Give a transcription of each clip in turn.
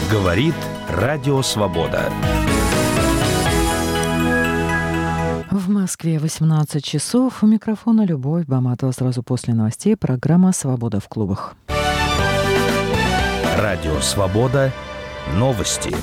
Говорит Радио Свобода. В Москве 18 часов. У микрофона Любовь Баматова. Сразу после новостей программа «Свобода в клубах». Радио Свобода. Новости.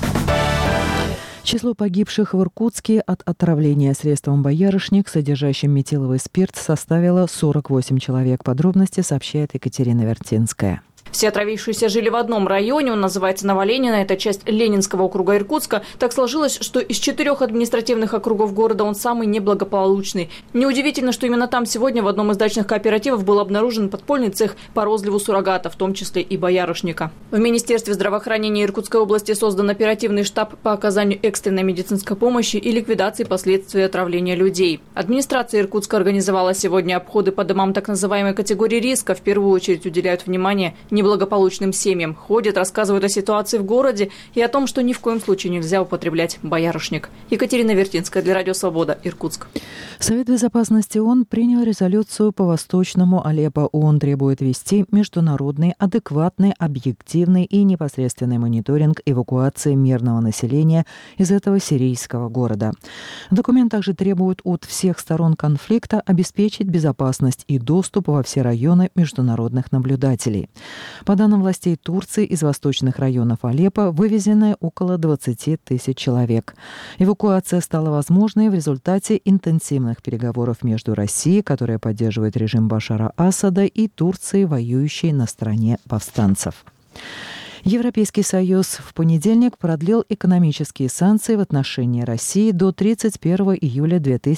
Число погибших в Иркутске от отравления средством «Боярышник», содержащим метиловый спирт, составило 48 человек. Подробности сообщает Екатерина Вертинская. Все отравившиеся жили в одном районе, он называется Новоленина, это часть Ленинского округа Иркутска. Так сложилось, что из 4 административных округов города он самый неблагополучный. Неудивительно, что именно там сегодня в одном из дачных кооперативов был обнаружен подпольный цех по розливу суррогата, в том числе и боярышника. В Министерстве здравоохранения Иркутской области создан оперативный штаб по оказанию экстренной медицинской помощи и ликвидации последствий отравления людей. Администрация Иркутска организовала сегодня обходы по домам так называемой категории риска. В первую очередь уделяют внимание неблагополучным семьям. Ходят, рассказывают о ситуации в городе и о том, что ни в коем случае нельзя употреблять боярышник. Екатерина Вертинская для Радио Свобода, Иркутск. Совет безопасности ООН принял резолюцию по Восточному Алеппо. ООН требует вести международный, адекватный, объективный и непосредственный мониторинг эвакуации мирного населения из этого сирийского города. Документ также требует от всех сторон конфликта обеспечить безопасность и доступ во все районы международных наблюдателей. По данным властей Турции, из восточных районов Алеппо вывезены около 20 тысяч человек. Эвакуация стала возможной в результате интенсивных переговоров между Россией, которая поддерживает режим Башара Асада, и Турцией, воюющей на стороне повстанцев. Европейский Союз в понедельник продлил экономические санкции в отношении России до 31 июля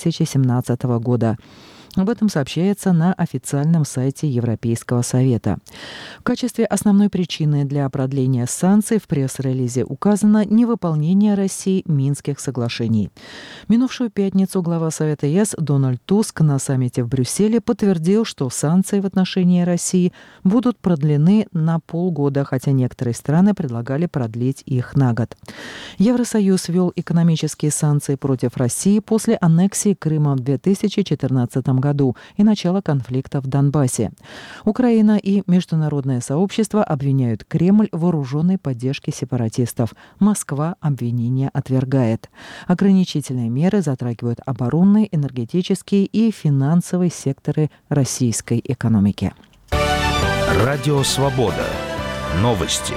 2017 года. Об этом сообщается на официальном сайте Европейского Совета. В качестве основной причины для продления санкций в пресс-релизе указано невыполнение Россией Минских соглашений. Минувшую пятницу глава Совета ЕС Дональд Туск на саммите в Брюсселе подтвердил, что санкции в отношении России будут продлены на полгода, хотя некоторые страны предлагали продлить их на год. Евросоюз ввел экономические санкции против России после аннексии Крыма в 2014 году и начала конфликта в Донбассе. Украина и международное сообщество обвиняют Кремль в вооруженной поддержке сепаратистов. Москва обвинения отвергает. Ограничительные меры затрагивают оборонные, энергетические и финансовые секторы российской экономики. Радио Свобода. Новости.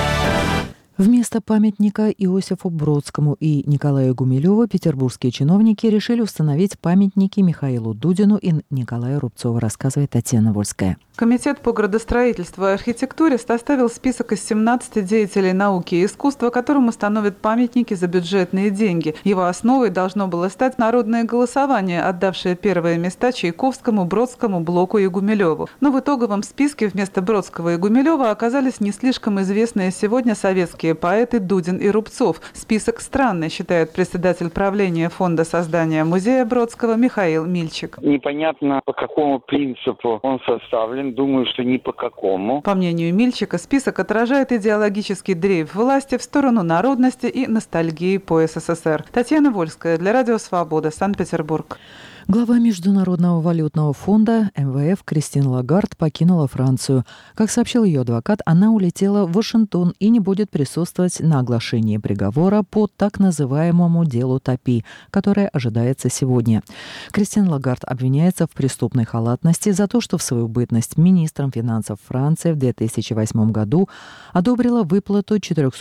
Вместо памятника Иосифу Бродскому и Николаю Гумилеву петербургские чиновники решили установить памятники Михаилу Дудину и Николаю Рубцову, рассказывает Татьяна Вольская. Комитет по градостроительству и архитектуре составил список из 17 деятелей науки и искусства, которым установят памятники за бюджетные деньги. Его основой должно было стать народное голосование, отдавшее первые места Чайковскому, Бродскому, Блоку и Гумилеву. Но в итоговом списке вместо Бродского и Гумилева оказались не слишком известные сегодня советские поэты Дудин и Рубцов. Список странный, считает председатель правления фонда создания музея Бродского Михаил Мильчик. Непонятно, по какому принципу он составлен. Думаю, что ни по какому. По мнению Мильчика, список отражает идеологический дрейф власти в сторону народности и ностальгии по СССР. Татьяна Вольская для Радио Свобода, Санкт-Петербург. Глава Международного валютного фонда МВФ Кристин Лагард покинула Францию. Как сообщил ее адвокат, она улетела в Вашингтон и не будет присутствовать на оглашении приговора по так называемому делу Тапи, которое ожидается сегодня. Кристин Лагард обвиняется в преступной халатности за то, что в свою бытность министром финансов Франции в 2008 году одобрила выплату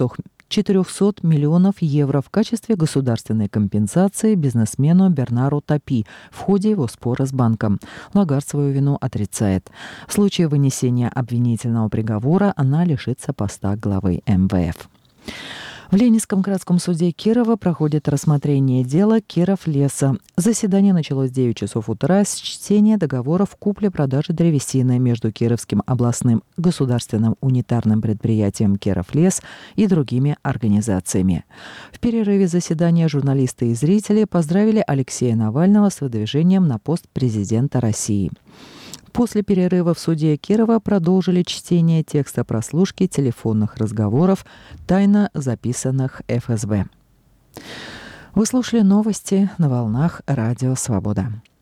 400 миллионов евро в качестве государственной компенсации бизнесмену Бернару Тапи в ходе его спора с банком. Лагард свою вину отрицает. В случае вынесения обвинительного приговора она лишится поста главы МВФ. В Ленинском городском суде Кирова проходит рассмотрение дела Кировлеса. Заседание началось в 9 часов утра с чтения договоров купли-продажи древесины между Кировским областным государственным унитарным предприятием «Кировлес» и другими организациями. В перерыве заседания журналисты и зрители поздравили Алексея Навального с выдвижением на пост президента России. После перерыва в суде Кирова продолжили чтение текста прослушки телефонных разговоров, тайно записанных ФСБ. Вы слушали новости на волнах Радио Свобода.